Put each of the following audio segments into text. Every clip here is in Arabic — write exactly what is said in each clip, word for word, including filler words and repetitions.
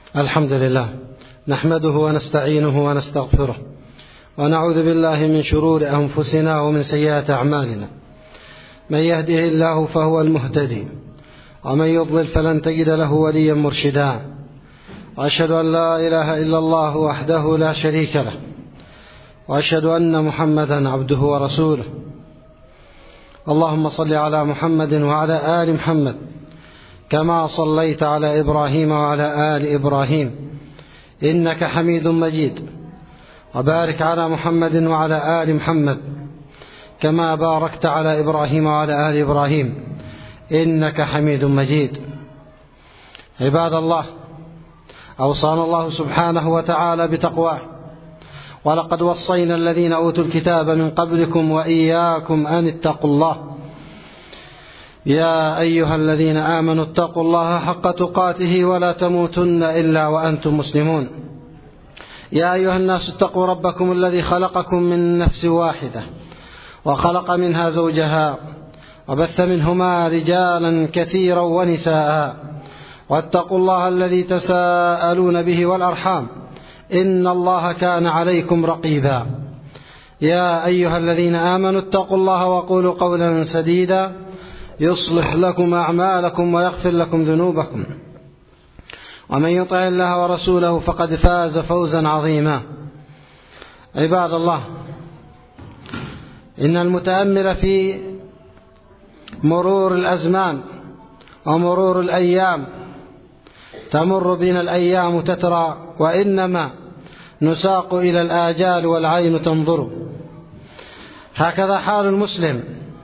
الحمد لله نحمده ونستعينه ونستغفره ونعوذ بالله من شرور أنفسنا ومن سيئات أعمالنا. من يهده الله فهو المهتدي ومن يضلل فلن تجد له وليا مرشدا. وأشهد أن لا إله إلا الله وحده لا شريك له وأشهد أن محمدا عبده ورسوله. اللهم صل على محمد وعلى آل محمد كما صليت على إبراهيم وعلى آل إبراهيم إنك حميد مجيد. وبارك على محمد وعلى آل محمد كما باركت على إبراهيم وعلى آل إبراهيم إنك حميد مجيد. عباد الله، أوصانا الله سبحانه وتعالى بتقواه، ولقد وصينا الذين أوتوا الكتاب من قبلكم وإياكم أن اتقوا الله. يا أيها الذين آمنوا اتقوا الله حق تقاته ولا تموتن إلا وأنتم مسلمون. يا أيها الناس اتقوا ربكم الذي خلقكم من نفس واحدة وخلق منها زوجها وبث منهما رجالا كثيرا ونساء، واتقوا الله الذي تساءلون به والأرحام إن الله كان عليكم رقيبا. يا أيها الذين آمنوا اتقوا الله وقولوا قولا سديدا يصلح لكم أعمالكم ويغفر لكم ذنوبكم، ومن يطع الله ورسوله فقد فاز فوزا عظيما. عباد الله، إن المتأمل في مرور الأزمان ومرور الأيام، تمر بنا الأيام تترى وإنما نساق إلى الآجال والعين تنظر. هكذا حال المسلم،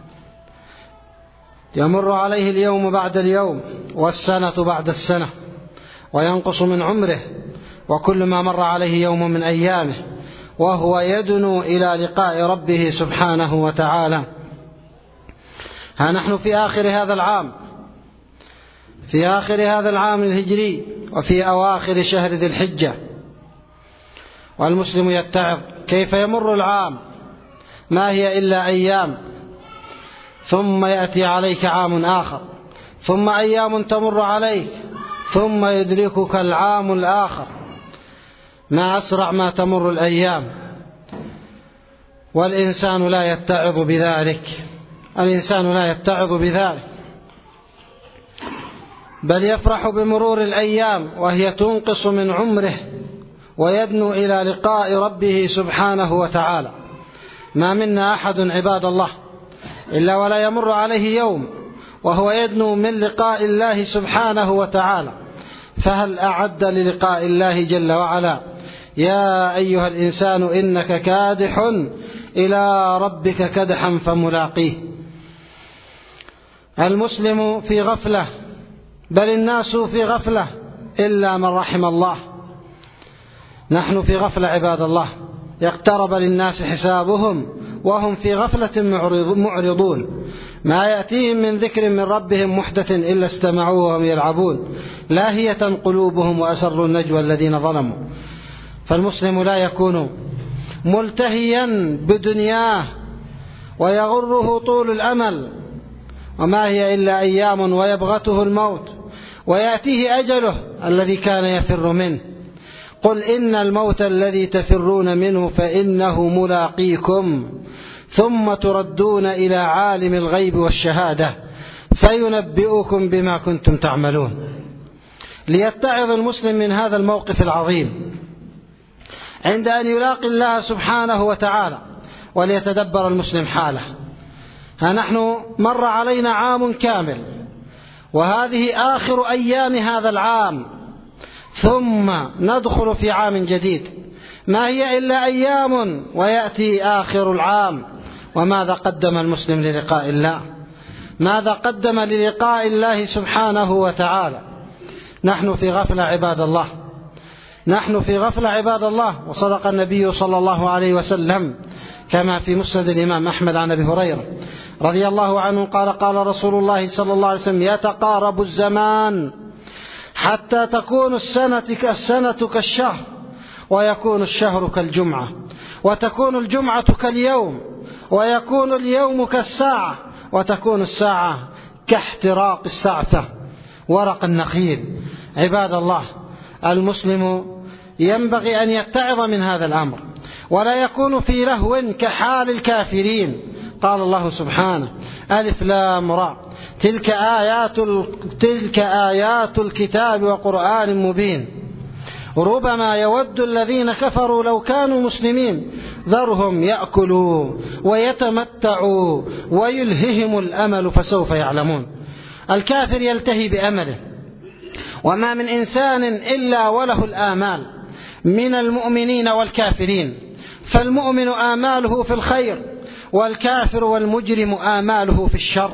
يمر عليه اليوم بعد اليوم والسنة بعد السنة، وينقص من عمره، وكل ما مر عليه يوم من أيامه وهو يدنو إلى لقاء ربه سبحانه وتعالى. ها نحن في آخر هذا العام، في آخر هذا العام الهجري، وفي أواخر شهر ذي الحجة، والمسلم يتعظ كيف يمر العام، ما هي إلا أيام، ثم يأتي عليك عام آخر، ثم أيام تمر عليك، ثم يدركك العام الآخر. ما أسرع ما تمر الأيام، والإنسان لا يتعظ بذلك، الإنسان لا يتعظ بذلك، بل يفرح بمرور الأيام وهي تنقص من عمره ويدنو إلى لقاء ربه سبحانه وتعالى. ما منا أحد عباد الله إلا ولا يمر عليه يوم وهو يدنو من لقاء الله سبحانه وتعالى، فهل أعد للقاء الله جل وعلا؟ يا أيها الإنسان إنك كادح إلى ربك كدحا فملاقيه. المسلم في غفلة، بل الناس في غفلة إلا من رحم الله. نحن في غفلة عباد الله، يقترب للناس حسابهم وهم في غفلة معرضون، ما يأتيهم من ذكر من ربهم محدث إلا استمعوه وهم يلعبون، لاهية قلوبهم وأسروا النجوى الذين ظلموا. فالمسلم لا يكون ملتهيا بدنياه ويغره طول الأمل، وما هي إلا أيام ويبغته الموت ويأتيه أجله الذي كان يفر منه. قل إن الموت الذي تفرون منه فإنه ملاقيكم ثم تردون إلى عالم الغيب والشهادة فينبئكم بما كنتم تعملون. ليتعظ المسلم من هذا الموقف العظيم عند أن يلاقي الله سبحانه وتعالى، وليتدبر المسلم حاله. ها نحن مر علينا عام كامل، وهذه آخر أيام هذا العام، ثم ندخل في عام جديد، ما هي إلا أيام ويأتي آخر العام. وماذا قدم المسلم للقاء الله؟ ماذا قدم للقاء الله سبحانه وتعالى؟ نحن في غفلة عباد الله، نحن في غفلة عباد الله. وصدق النبي صلى الله عليه وسلم كما في مسند الإمام أحمد عن أبي هريرة رضي الله عنه قال قال رسول الله صلى الله عليه وسلم: يتقارب الزمان حتى تكون السنة كالسنة كالشهر، ويكون الشهر كالجمعة، وتكون الجمعة كاليوم، ويكون اليوم كالساعة، وتكون الساعة كاحتراق السعفة ورق النخيل. عباد الله، المسلم ينبغي أن يتعظ من هذا الأمر ولا يكون في لهو كحال الكافرين. قال الله سبحانه: ألف لام را تلك آيات, تلك آيات الكتاب وقرآن مبين ربما يود الذين كفروا لو كانوا مسلمين ذرهم يأكلوا ويتمتعوا ويلههم الأمل فسوف يعلمون. الكافر يلتهي بأمله، وما من إنسان إلا وله الآمال من المؤمنين والكافرين، فالمؤمن آماله في الخير والكافر والمجرم آماله في الشر،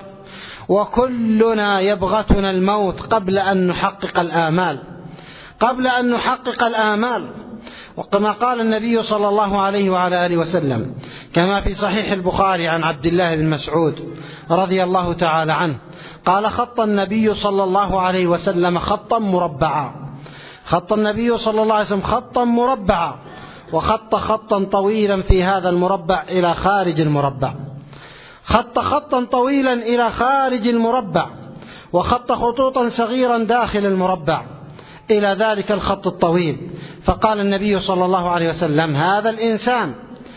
وكلنا يبغتنا الموت قبل أن نحقق الآمال قبل أن نحقق الآمال وكما قال النبي صلى الله عليه وعلى آله وسلم كما في صحيح البخاري عن عبد الله بن مسعود رضي الله تعالى عنه قال: خط النبي صلى الله عليه وسلم خطا مربعا خط النبي صلى الله عليه وسلم خطا مربعا وخط خطا طويلا في هذا المربع إلى خارج المربع خط خطا طويلا إلى خارج المربع وخط خطوطا صغيرا داخل المربع إلى ذلك الخط الطويل. فقال النبي صلى الله عليه وسلم: هذا الإنسان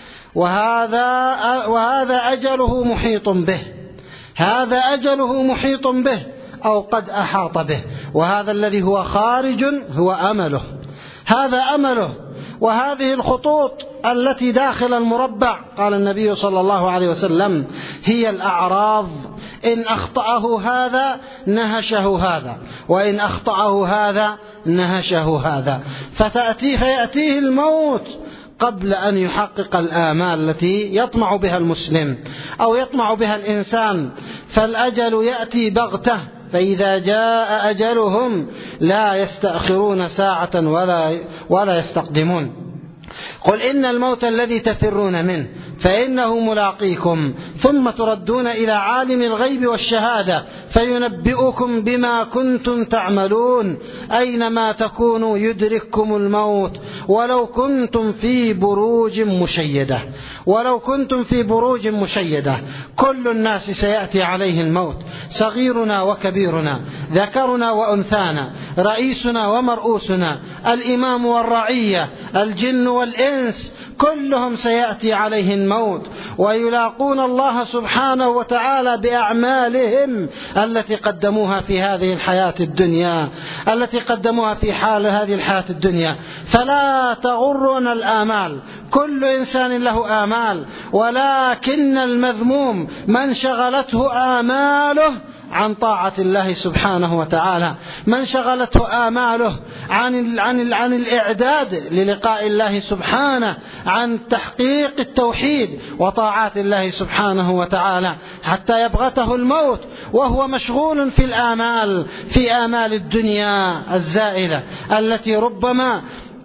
وهذا, وهذا أجله محيط به هذا أجله محيط به أو قد أحاط به، وهذا الذي هو خارج هو أمله هذا أمله وهذه الخطوط التي داخل المربع قال النبي صلى الله عليه وسلم هي الأعراض، إن أخطأه هذا نهشه هذا وإن أخطأه هذا نهشه هذا، فتأتي فيأتيه الموت قبل أن يحقق الآمال التي يطمع بها المسلم أو يطمع بها الإنسان. فالأجل يأتي بغتة، فإذا جاء أجلهم لا يستأخرون ساعة ولا, ولا يستقدمون. قل إن الموت الذي تفرون منه فإنه ملاقيكم ثم تردون إلى عالم الغيب والشهادة فينبئكم بما كنتم تعملون أينما تكونوا يدرككم الموت ولو كنتم في بروج مشيدة ولو كنتم في بروج مشيدة. كل الناس سيأتي عليه الموت، صغيرنا وكبيرنا، ذكرنا وأنثانا، رئيسنا ومرؤوسنا، الإمام والرعية، الجن والإنس، كلهم سيأتي عليه الموت ويلاقون الله سبحانه وتعالى بأعمالهم التي قدموها في هذه الحياة الدنيا التي قدموها في حال هذه الحياة الدنيا. فلا تغرنا الآمال، كل إنسان له آمال، ولكن المذموم من شغلته آماله عن طاعة الله سبحانه وتعالى، من شغلته آماله عن عن عن الإعداد للقاء الله سبحانه، عن تحقيق التوحيد وطاعات الله سبحانه وتعالى، حتى يبغته الموت وهو مشغول في الآمال في آمال الدنيا الزائلة التي ربما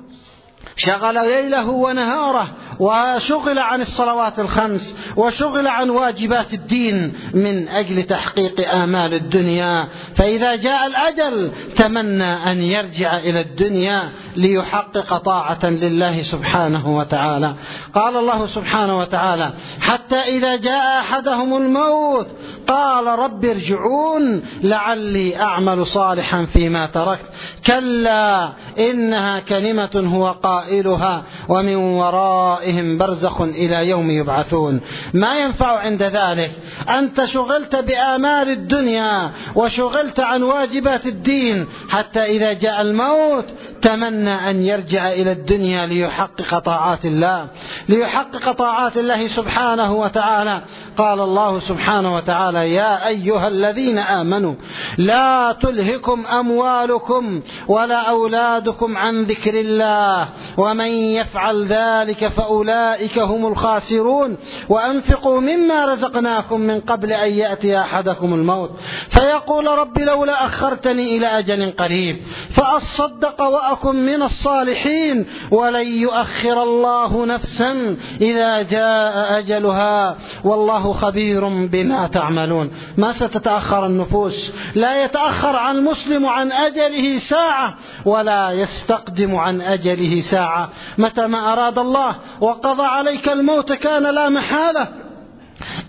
شغل ليله ونهاره وشغل عن الصلوات الخمس وشغل عن واجبات الدين من أجل تحقيق آمال الدنيا. فإذا جاء الأجل تمنى أن يرجع إلى الدنيا ليحقق طاعة لله سبحانه وتعالى. قال الله سبحانه وتعالى: حتى إذا جاء أحدهم الموت قال رب ارجعون لعلي أعمل صالحا فيما تركت كلا إنها كلمة هو قائلها ومن ورائهم برزخ إلى يوم يبعثون. ما ينفع عند ذلك أنت شغلت بآمال الدنيا وشغلت عن واجبات الدين، حتى إذا جاء الموت تمنى أن يرجع إلى الدنيا ليحقق طاعات الله ليحقق طاعات الله سبحانه وتعالى. قال الله سبحانه وتعالى: يا أيها الذين آمنوا لا تلهكم أموالكم ولا أولادكم عن ذكر الله ومن يفعل ذلك فأولئك هم الخاسرون وأنفقوا مما رزقناكم من قبل أن يأتي أحدكم الموت فيقول رب لولا أخرتني إلى أجل قريب فأصدق وأكن من الصالحين ولن يؤخر الله نفسا إذا جاء أجلها والله خبير بما تعملون. ما ستتأخر النفوس، لا يتأخر عن المسلم عن أجله ساعة ولا يستقدم عن أجله ساعة. متى ما أراد الله وقضى عليك الموت كان لا محالة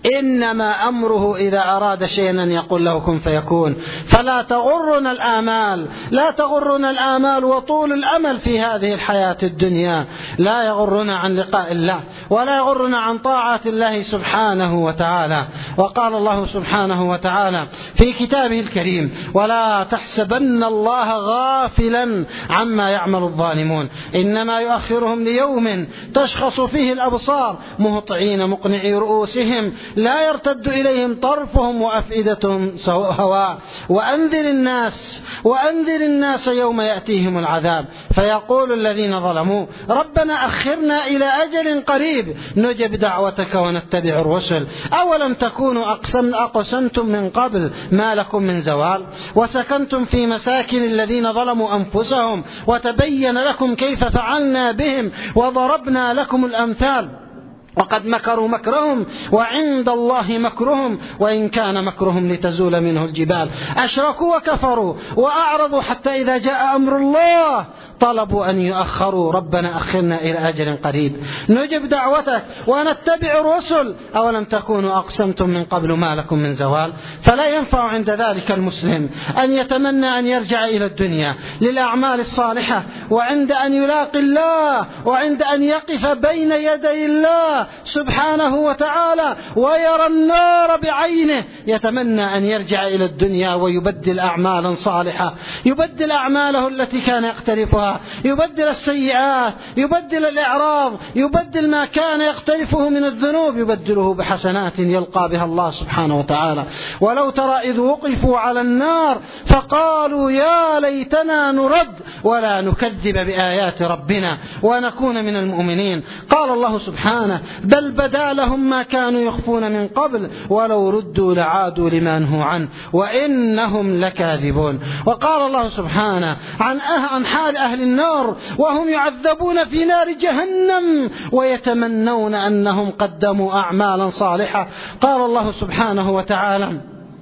إنما أمره إذا أراد شيئا أن يقول له كن فيكون. فلا تغرنا الآمال، لا تغرنا الآمال وطول الأمل في هذه الحياة الدنيا، لا يغرنا عن لقاء الله ولا يغرنا عن طاعة الله سبحانه وتعالى. وقال الله سبحانه وتعالى في كتابه الكريم: ولا تحسبن الله غافلا عما يعمل الظالمون إنما يؤخرهم ليوم تشخص فيه الأبصار مهطعين مقنعي رؤوسهم لا يرتد إليهم طرفهم وأفئدتهم هواء. وأنذر الناس وأنذر الناس يوم يأتيهم العذاب فيقول الذين ظلموا ربنا أخرنا إلى أجل قريب نجب دعوتك ونتبع الرسل أولم تكونوا أقسمتم من قبل ما لكم من زوال وسكنتم في مساكن الذين ظلموا أنفسهم وتبين لكم كيف فعلنا بهم وضربنا لكم الأمثال وقد مكروا مكرهم وعند الله مكرهم وإن كان مكرهم لتزول منه الجبال. أشركوا وكفروا وأعرضوا حتى إذا جاء أمر الله طلبوا أن يؤخروا ربنا أخرنا إلى أجل قريب نجب دعوتك ونتبع الرسل أولم تكونوا أقسمتم من قبل ما لكم من زوال. فلا ينفع عند ذلك المسلم أن يتمنى أن يرجع إلى الدنيا للأعمال الصالحة وعند أن يلاقي الله وعند أن يقف بين يدي الله سبحانه وتعالى ويرى النار بعينه يتمنى أن يرجع إلى الدنيا ويبدل أعمالا صالحة، يبدل أعماله التي كان يقترفها، يبدل السيئات، يبدل الإعراض، يبدل ما كان يقترفه من الذنوب يبدله بحسنات يلقى بها الله سبحانه وتعالى. ولو ترى إذ وقفوا على النار فقالوا يا ليتنا نرد ولا نكذب بآيات ربنا ونكون من المؤمنين. قال الله سبحانه بل بدا لهم ما كانوا يخفون من قبل ولو ردوا لعادوا لما نهوا عنه وإنهم لكاذبون. وقال الله سبحانه عن, أه عن حال أهل النار وهم يعذبون في نار جهنم ويتمنون أنهم قدموا أعمالا صالحة. قال الله سبحانه وتعالى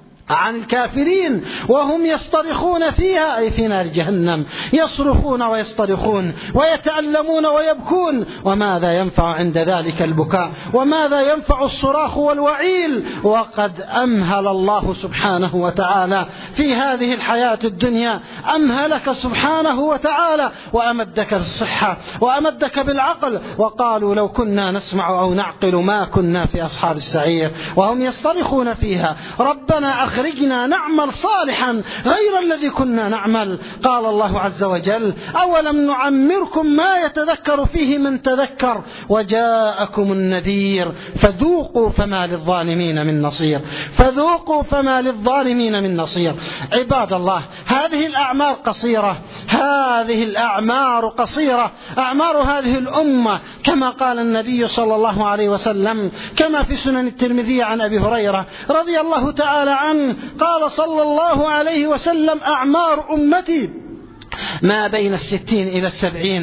عن الكافرين وهم يصطرخون فيها أي في نار جهنم يصرخون ويصطرخون ويتألمون ويبكون وماذا ينفع عند ذلك البكاء وماذا ينفع الصراخ والوعيل وقد أمهل الله سبحانه وتعالى في هذه الحياة الدنيا أمهلك سبحانه وتعالى وأمدك بالصحة وأمدك بالعقل وقالوا لو كنا نسمع أو نعقل ما كنا في أصحاب السعير وهم يصطرخون فيها ربنا أخرجنا أخرجنا نعمل صالحا غير الذي كنا نعمل. قال الله عز وجل أولم نعمركم ما يتذكر فيه من تذكر وجاءكم النذير فذوقوا فما للظالمين من نصير فذوقوا فما للظالمين من نصير. عباد الله هذه الأعمار قصيرة هذه الأعمار قصيرة أعمار هذه الأمة كما قال النبي صلى الله عليه وسلم كما في سنن الترمذي عن أبي هريرة رضي الله تعالى عنه قال صلى الله عليه وسلم أعمار أمتي ما بين الستين إلى السبعين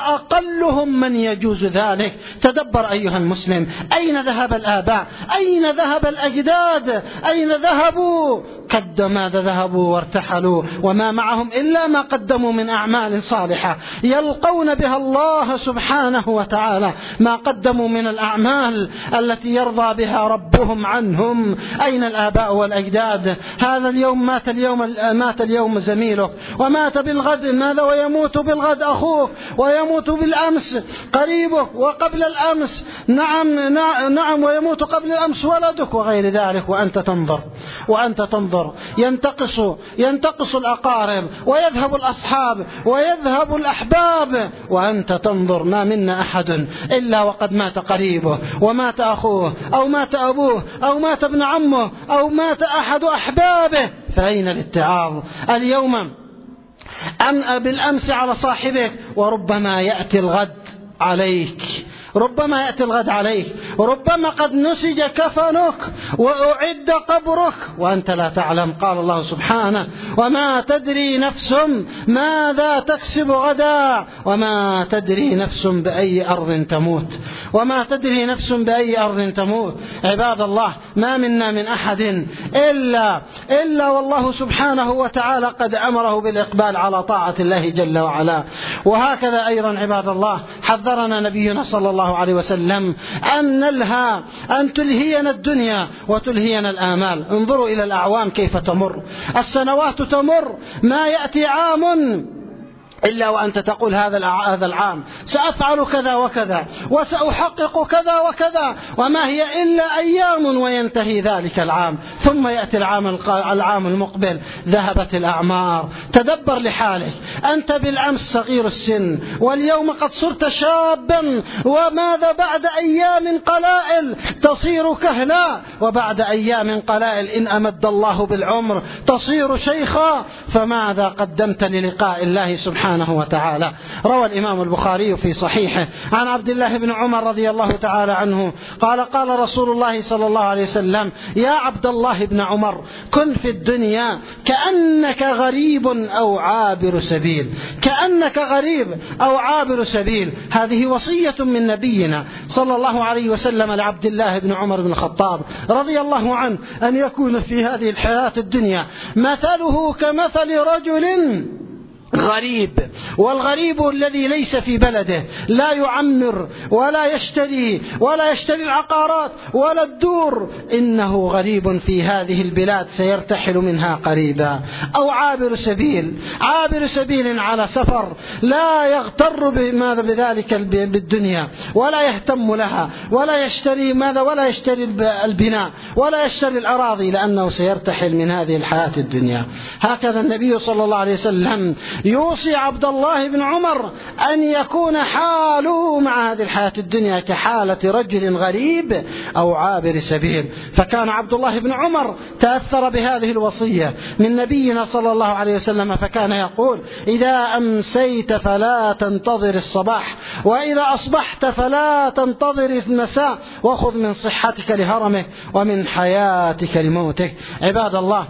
وأقلهم من يجوز ذلك. تدبر أيها المسلم أين ذهب الآباء أين ذهب الأجداد أين ذهبوا قد ماذا ذهبوا وارتحلوا وما معهم إلا ما قدموا من أعمال صالحة يلقون بها الله سبحانه وتعالى ما قدموا من الأعمال التي يرضى بها ربهم عنهم. أين الآباء والأجداد؟ هذا اليوم مات اليوم مات اليوم زميلك ومات بالغد ماذا ويموت بالغد أخوك ويموت بالأمس قريبك وقبل الأمس نعم نعم, نعم ويموت قبل الأمس ولدك وغير ذلك وأنت تنظر وأنت تنظر ينتقص ينتقص الأقارب ويذهب الأصحاب ويذهب الأحباب وأنت تنظر. ما منا أحد إلا وقد مات قريبه ومات أخوه أو مات أبوه أو مات ابن عمه أو مات أحد أحبابه فأين الاتعاظ اليوم أم بالأمس على صاحبك وربما يأتي الغد عليك ربما يأتي الغد عليك ربما قد نسج كفنك وأعد قبرك وأنت لا تعلم. قال الله سبحانه وما تدري نفس ماذا تكسب غدا وما تدري نفس بأي أرض تموت وما تدري نفس بأي أرض تموت. عباد الله ما منا من أحد إلا إلا والله سبحانه وتعالى قد أمره بالإقبال على طاعة الله جل وعلا. وهكذا أيضا عباد الله حذرنا نبينا صلى الله الله عليه وسلم أن نلهى أن تلهينا الدنيا وتلهينا الآمال. انظروا إلى الأعوام كيف تمر، السنوات تمر، ما يأتي عام إلا وأنت تقول هذا العام سأفعل كذا وكذا وسأحقق كذا وكذا، وما هي إلا أيام وينتهي ذلك العام، ثم يأتي العام العام المقبل ذهبت الأعمار. تدبر لحالك، أنت بالأمس صغير السن واليوم قد صرت شابا، وماذا بعد أيام قلائل تصير كهلا، وبعد أيام قلائل إن أمد الله بالعمر تصير شيخا. فماذا قدمت للقاء الله سبحانه وتعالى؟ روى الإمام البخاري في صحيحه عن عبد الله بن عمر رضي الله تعالى عنه قال قال رسول الله صلى الله عليه وسلم: يا عبد الله بن عمر، كن في الدنيا كأنك غريب أو عابر سبيل، كأنك غريب أو عابر سبيل. هذه وصية من نبينا صلى الله عليه وسلم لعبد الله بن عمر بن الخطاب رضي الله عنه أن يكون في هذه الحياة الدنيا مثله كمثل رجل غريب، والغريب الذي ليس في بلده، لا يعمر ولا يشتري ولا يشتري العقارات ولا الدور، إنه غريب في هذه البلاد سيرتحل منها قريبا. أو عابر سبيل، عابر سبيل على سفر لا يغتر بماذا بذلك بالدنيا ولا يهتم لها ولا يشتري ماذا ولا يشتري البناء ولا يشتري الأراضي، لأنه سيرتحل من هذه الحياة الدنيا. هكذا النبي صلى الله عليه وسلم يوصي عبد الله بن عمر أن يكون حاله مع هذه الحياة الدنيا كحالة رجل غريب أو عابر سبيل. فكان عبد الله بن عمر تأثر بهذه الوصية من نبينا صلى الله عليه وسلم، فكان يقول: إذا أمسيت فلا تنتظر الصباح، وإذا أصبحت فلا تنتظر المساء، وخذ من صحتك لهرمك ومن حياتك لموتك. عباد الله،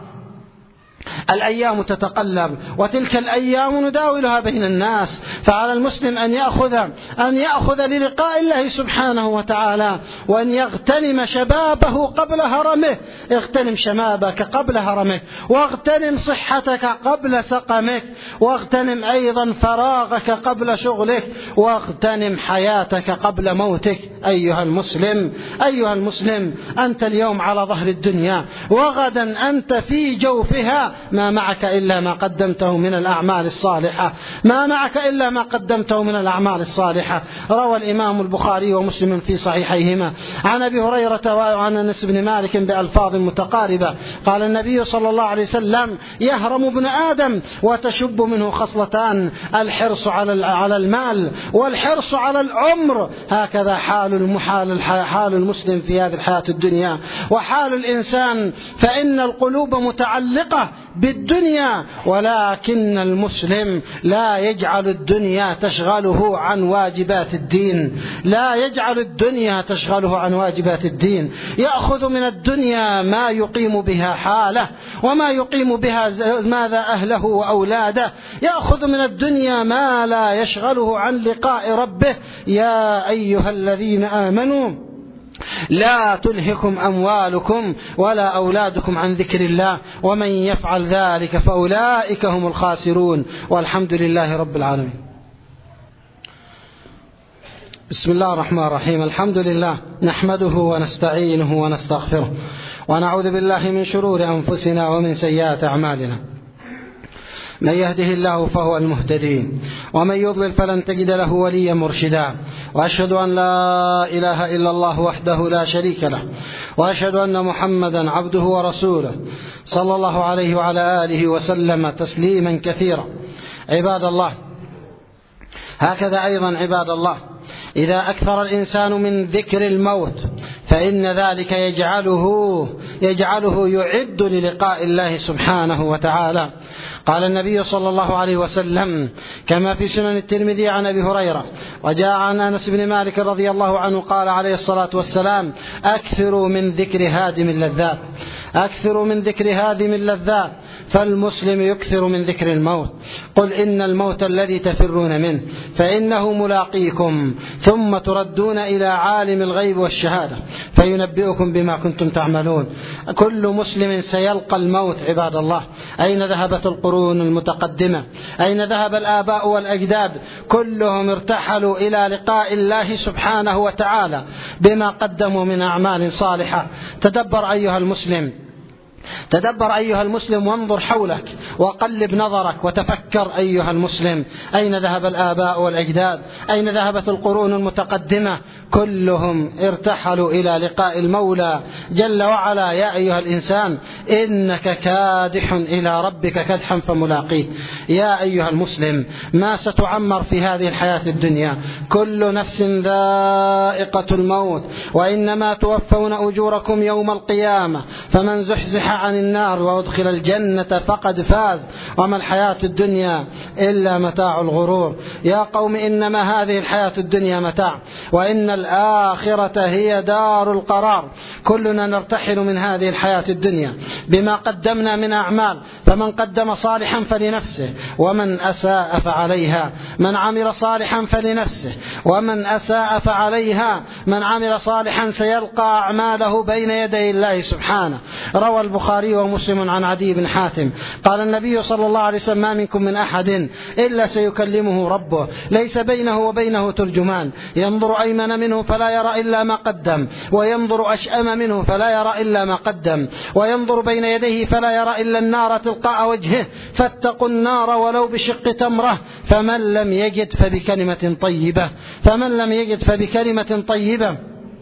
الأيام تتقلب، وتلك الأيام نداولها بين الناس، فعلى المسلم أن يأخذ أن يأخذ للقاء الله سبحانه وتعالى، وأن يغتنم شبابه قبل هرمه. اغتنم شبابك قبل هرمك، واغتنم صحتك قبل سقمك، واغتنم أيضا فراغك قبل شغلك، واغتنم حياتك قبل موتك. أيها المسلم أيها المسلم أنت اليوم على ظهر الدنيا، وغدا أنت في جوفها، ما معك إلا ما قدمته من الأعمال الصالحة، ما معك إلا ما قدمته من الأعمال الصالحة. روى الإمام البخاري ومسلم في صحيحيهما عن أبي هريرة وعن أنس بن مالك بألفاظ متقاربة قال النبي صلى الله عليه وسلم: يهرم ابن آدم وتشب منه خصلتان، الحرص على المال والحرص على العمر. هكذا حال المحال حال المسلم في هذه الحياة الدنيا وحال الإنسان، فإن القلوب متعلقة بالدنيا، ولكن المسلم لا يجعل الدنيا تشغله عن واجبات الدين، لا يجعل الدنيا تشغله عن واجبات الدين. يأخذ من الدنيا ما يقيم بها حاله وما يقيم بها ماذا أهله وأولاده، يأخذ من الدنيا ما لا يشغله عن لقاء ربه. يا أيها الذين آمنوا لا تلهكم أموالكم ولا أولادكم عن ذكر الله ومن يفعل ذلك فأولئك هم الخاسرون. والحمد لله رب العالمين. بسم الله الرحمن الرحيم. الحمد لله نحمده ونستعينه ونستغفره ونعوذ بالله من شرور أنفسنا ومن سيئات أعمالنا. من يهده الله فهو المهتدي ومن يضلل فلن تجد له وليا مرشدا. وأشهد أن لا إله إلا الله وحده لا شريك له، وأشهد أن محمدا عبده ورسوله صلى الله عليه وعلى آله وسلم تسليما كثيرا. عباد الله، هكذا أيضا عباد الله إذا أكثر الإنسان من ذكر الموت فإن ذلك يجعله يجعله يعد للقاء الله سبحانه وتعالى. قال النبي صلى الله عليه وسلم كما في سنن الترمذي عن أبي هريرة وجاء عن أنس بن مالك رضي الله عنه قال عليه الصلاة والسلام: أكثروا من ذكر هادم اللذات، أكثروا من ذكر هادم اللذات، فالمسلم يكثر من ذكر الموت. قل إن الموت الذي تفرون منه فإنه ملاقيكم ثم تردون إلى عالم الغيب والشهادة فينبئكم بما كنتم تعملون. كل مسلم سيلقى الموت عباد الله. أين ذهبت القرون المتقدمة؟ أين ذهب الآباء والأجداد؟ كلهم ارتحلوا إلى لقاء الله سبحانه وتعالى بما قدموا من أعمال صالحة. تدبر أيها المسلم، تدبر أيها المسلم وانظر حولك وقلب نظرك وتفكر أيها المسلم، أين ذهب الآباء والأجداد؟ أين ذهبت القرون المتقدمة؟ كلهم ارتحلوا إلى لقاء المولى جل وعلا. يا أيها الإنسان إنك كادح إلى ربك كدحا فملاقيه. يا أيها المسلم ما ستعمر في هذه الحياة الدنيا، كل نفس ذائقة الموت، وإنما توفون أجوركم يوم القيامة، فمن زحزح عن النار وأدخل الجنة فقد فاز، وما الحياة الدنيا إلا متاع الغرور. يا قوم إنما هذه الحياة الدنيا متاع، وإن الآخرة هي دار القرار. كلنا نرتحل من هذه الحياة الدنيا بما قدمنا من أعمال، فمن قدم صالحا فلنفسه ومن أساء فعليها. من عمل صالحا فلنفسه ومن أساء فعليها. من عمل صالحا سيلقى أعماله بين يدي الله سبحانه. روى البخاري ومسلم عن عدي بن حاتم قال النبي صلى الله عليه وسلم: ما منكم من أحد إلا سيكلمه ربه ليس بينه وبينه ترجمان، ينظر أيمن منه فلا يرى إلا ما قدم، وينظر أشأم منه فلا يرى إلا ما قدم، وينظر بين يديه فلا يرى إلا النار تلقاء وجهه، فاتقوا النار ولو بشق تمرة. فمن لم يجد فبكلمة طيبة فمن لم يجد فبكلمة طيبة.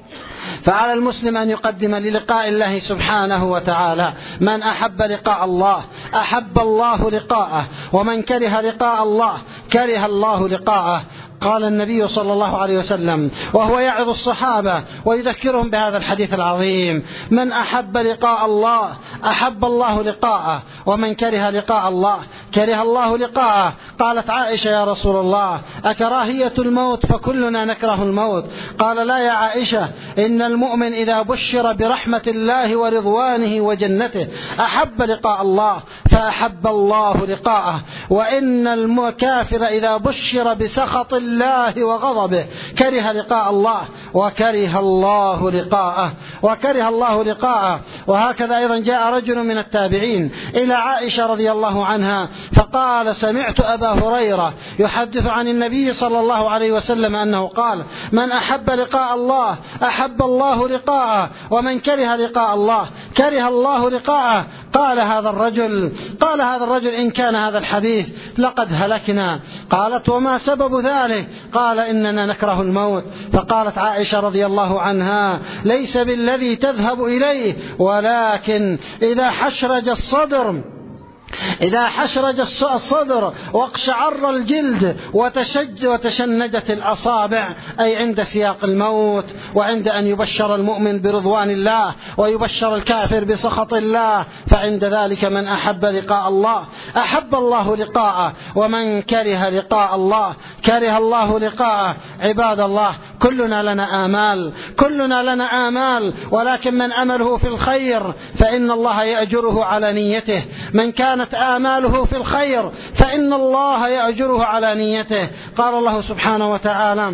فعلى المسلم أن يقدم للقاء الله سبحانه وتعالى. من أحب لقاء الله أحب الله لقاءه، ومن كره لقاء الله كره الله لقاءه. قال النبي صلى الله عليه وسلم وهو يعظ الصحابة ويذكرهم بهذا الحديث العظيم: من أحب لقاء الله أحب الله لقاءه، ومن كره لقاء الله كره الله لقاءه. قالت عائشة: يا رسول الله أكراهية الموت؟ فكلنا نكره الموت. قال: لا يا عائشة، إن المؤمن إذا بشر برحمة الله ورضوانه وجنته أحب لقاء الله فأحب الله لقاءه، وإن الكافر إذا بشر بسخط الله وغضبه كره لقاء الله وكره الله لقاءه وكره الله لقاءه. وهكذا أيضا جاء رجل من التابعين إلى عائشة رضي الله عنها فقال: سمعت أبا هريرة يحدث عن النبي صلى الله عليه وسلم أنه قال: من أحب لقاء الله أحب الله لقاءه، ومن كره لقاء الله كره الله لقاءه. قال هذا الرجل قال هذا الرجل إن كان هذا الحديث لقد هلكنا. قالت: وما سبب ذلك؟ قال: إننا نكره الموت. فقالت عائشة رضي الله عنها: ليس بالذي تذهب إليه، ولكن إذا حشرج الصدر إذا حشرج الصدر واقشعر الجلد وتشج وتشنجت الأصابع، أي عند سياق الموت، وعند أن يبشر المؤمن برضوان الله ويبشر الكافر بسخط الله، فعند ذلك من أحب لقاء الله أحب الله لقاءه، ومن كره لقاء الله كره الله لقاءه. عباد الله، كلنا لنا آمال كلنا لنا آمال ولكن من أمله في الخير فإن الله يأجره على نيته. من كان كانت آماله في الخير فإن الله يأجره على نيته. قال الله سبحانه وتعالى: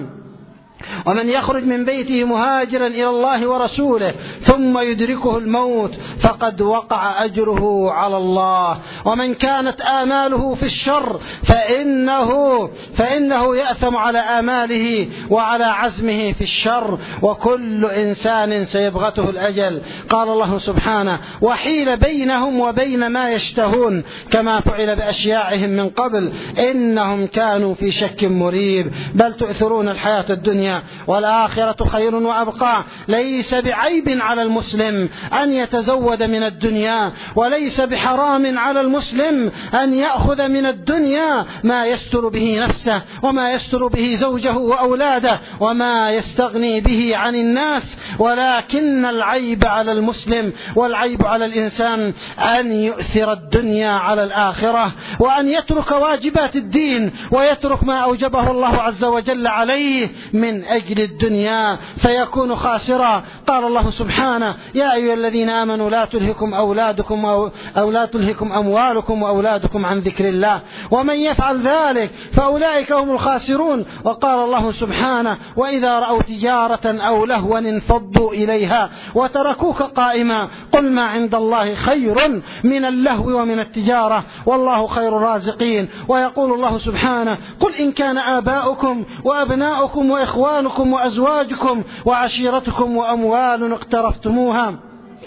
ومن يخرج من بيته مهاجرا إلى الله ورسوله ثم يدركه الموت فقد وقع أجره على الله. ومن كانت آماله في الشر فإنه, فإنه يأثم على آماله وعلى عزمه في الشر، وكل إنسان سيبغته الأجل. قال الله سبحانه: وحيل بينهم وبين ما يشتهون كما فعل بأشياعهم من قبل إنهم كانوا في شك مريب. بل تؤثرون الحياة الدنيا والآخرة خير وأبقى. ليس بعيب على المسلم أن يتزود من الدنيا، وليس بحرام على المسلم أن يأخذ من الدنيا ما يستر به نفسه وما يستر به زوجه وأولاده وما يستغني به عن الناس. ولكن العيب على المسلم والعيب على الإنسان أن يؤثر الدنيا على الآخرة، وأن يترك واجبات الدين ويترك ما أوجبه الله عز وجل عليه من أجل الدنيا فيكون خاسرا. قال الله سبحانه: يا أيها الذين آمنوا لا تلهكم أولادكم أو, أو لا تلهكم أموالكم وأولادكم عن ذكر الله ومن يفعل ذلك فأولئك هم الخاسرون. وقال الله سبحانه: وإذا رأوا تجارة أو لهوا انفضوا إليها وتركوك قائما قل ما عند الله خير من اللهو ومن التجارة والله خير الرازقين. ويقول الله سبحانه: قل إن كان آباؤكم وأبناؤكم وإخوانكم وأزواجكم وعشيرتكم وأموال اقترفتموها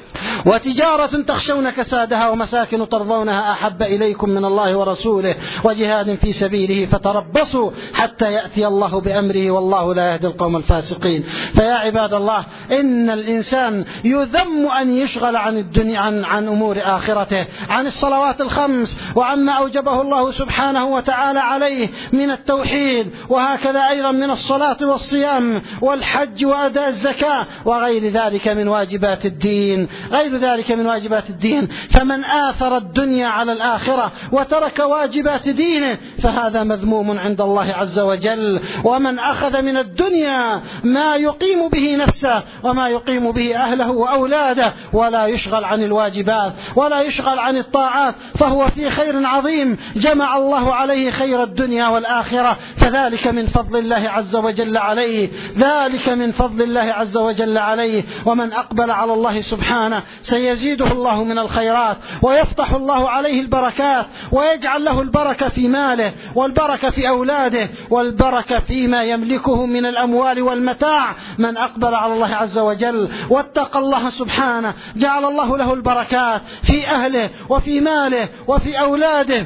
وتجارة تخشون كسادها ومساكن ترضونها أحب إليكم من الله ورسوله وجهاد في سبيله فتربصوا حتى يأتي الله بأمره والله لا يهدي القوم الفاسقين. فيا عباد الله، إن الإنسان يذم أن يشغل عن الدنيا عن, عن أمور آخرته، عن الصلوات الخمس وعما أوجبه الله سبحانه وتعالى عليه من التوحيد، وهكذا أيضا من الصلاة والصيام والحج وأداء الزكاة وغير ذلك من واجبات الدين غير ذلك من واجبات الدين. فمن آثر الدنيا على الآخرة وترك واجبات دينه فهذا مذموم عند الله عز وجل. ومن أخذ من الدنيا ما يقيم به نفسه وما يقيم به أهله وأولاده ولا يشغل عن الواجبات ولا يشغل عن الطاعات فهو في خير عظيم جمع الله عليه خير الدنيا والآخرة، فذلك من فضل الله عز وجل عليه ذلك من فضل الله عز وجل عليه. ومن أقبل على الله سبحانه سيزيده الله من الخيرات ويفتح الله عليه البركات ويجعل له البركة في ماله والبركة في أولاده والبركة فيما يملكه من الأموال والمتاع. من أقبل على الله عز وجل واتقى الله سبحانه جعل الله له البركات في أهله وفي ماله وفي أولاده،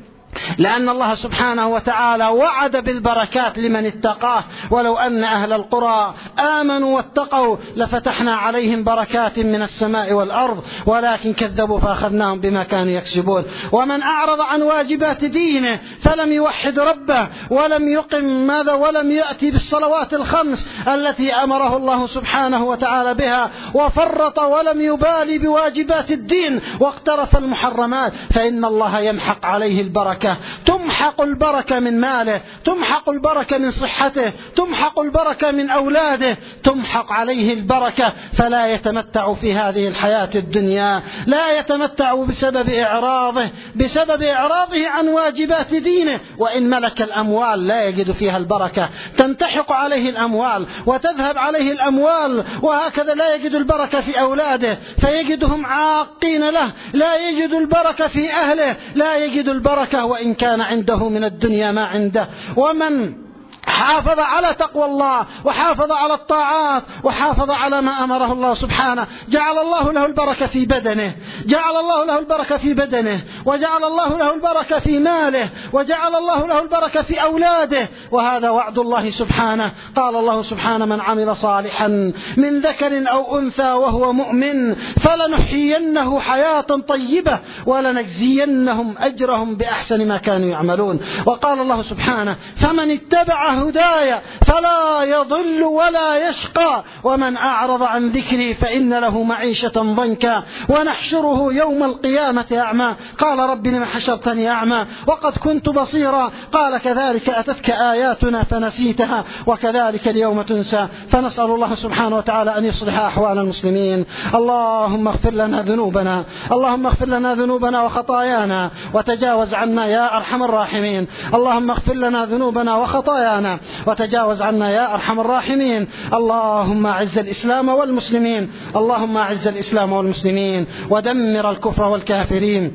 لأن الله سبحانه وتعالى وعد بالبركات لمن اتقاه: ولو أن أهل القرى آمنوا واتقوا لفتحنا عليهم بركات من السماء والأرض ولكن كذبوا فأخذناهم بما كانوا يكسبون. ومن أعرض عن واجبات دينه فلم يوحد ربه ولم يقم ماذا ولم يأتي بالصلوات الخمس التي أمره الله سبحانه وتعالى بها وفرط ولم يبالي بواجبات الدين واقترف المحرمات فإن الله يمحق عليه البركة، تمحق البركة من ماله، تمحق البركة من صحته، تمحق البركة من أولاده، تمحق عليه البركة فلا يتمتع في هذه الحياة الدنيا، لا يتمتع بسبب إعراضه بسبب إعراضه عن واجبات دينه. وإن ملك الأموال لا يجد فيها البركة، تنتحق عليه الأموال وتذهب عليه الأموال، وهكذا لا يجد البركة في أولاده فيجدهم عاقين له، لا يجد البركة في أهله، لا يجد البركة وإن كان عنده من الدنيا ما عنده. ومن حافظ على تقوى الله وحافظ على الطاعات وحافظ على ما أمره الله سبحانه جعل الله له البركة في بدنه جعل الله له البركة في بدنه وجعل الله له البركة في ماله وجعل الله له البركة في أولاده. وهذا وعد الله سبحانه. قال الله سبحانه: من عمل صالحا من ذكر أو أنثى وهو مؤمن فلنحيينه حياة طيبة ولنجزينهم أجرهم بأحسن ما كانوا يعملون. وقال الله سبحانه: فمن اتبع هدايا فلا يضل ولا يشقى ومن أعرض عن ذكري فإن له معيشة ضنكا ونحشره يوم القيامة أعمى قال رب لم حشرتني أعمى وقد كنت بصيرا قال كذلك أتتك آياتنا فنسيتها وكذلك اليوم تنسى. فنسأل الله سبحانه وتعالى أن يصلح أحوال المسلمين. اللهم اغفر لنا ذنوبنا اللهم اغفر لنا ذنوبنا وخطايانا وتجاوز عنا يا أرحم الراحمين. اللهم اغفر لنا ذنوبنا وخطايانا وتجاوز عنا يا أرحم الراحمين. اللهم أعز الإسلام والمسلمين اللهم أعز الإسلام والمسلمين ودمر الكفر والكافرين.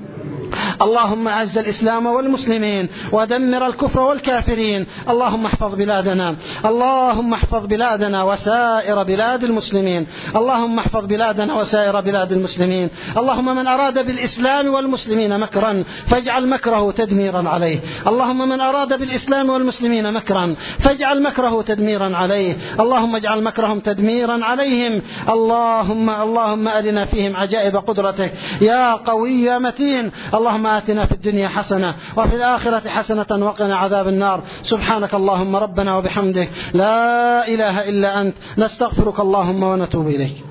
اللهم أعز الإسلام والمسلمين ودمر الكفر والكافرين. اللهم احفظ بلادنا اللهم احفظ بلادنا وسائر بلاد المسلمين. اللهم احفظ بلادنا وسائر بلاد المسلمين. اللهم من أراد بالإسلام والمسلمين مكرا فاجعل مكره تدميرا عليه. اللهم من أراد بالإسلام والمسلمين مكرا فاجعل مكره تدميرا عليه. اللهم اجعل مكرهم تدميرا عليهم. اللهم اللهم أرنا فيهم عجائب قدرتك يا قوي يا متين. اللهم آتنا في الدنيا حسنة وفي الآخرة حسنة وقنا عذاب النار. سبحانك اللهم ربنا وبحمدك لا إله إلا أنت نستغفرك اللهم ونتوب إليك.